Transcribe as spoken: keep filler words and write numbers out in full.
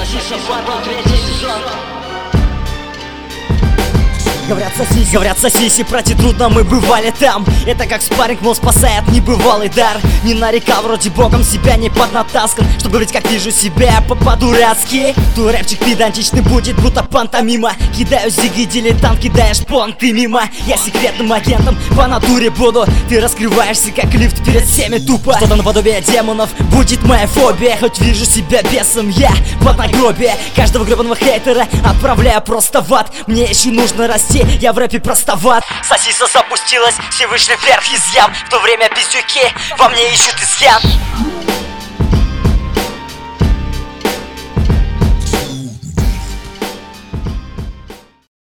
Сосиса Батл, третий сезон. Говорят, сосиси, говорят, сосиси, пройти трудно, мы бывали там. Это как спарринг, мол, спасает небывалый дар. Не нарекал, вроде богом себя не поднатаскан. Чтобы говорить, как вижу себя, по-дурацки. Твой рэпчик педантичный будет, будто пантомима. Кидаю зиги, дилетант, кидаешь понты мимо. Я секретным агентом по натуре буду. Ты раскрываешься, как лифт перед всеми тупо. Что-то наподобие демонов будет моя фобия. Хоть вижу себя бесом, я под нагробие каждого гребаного хейтера отправляю просто в ад. Мне еще нужно расти, я в рэпе простоват. Сосиса запустилась, все вышли вверх из ям. В то время пиздюки во мне ищут изъян.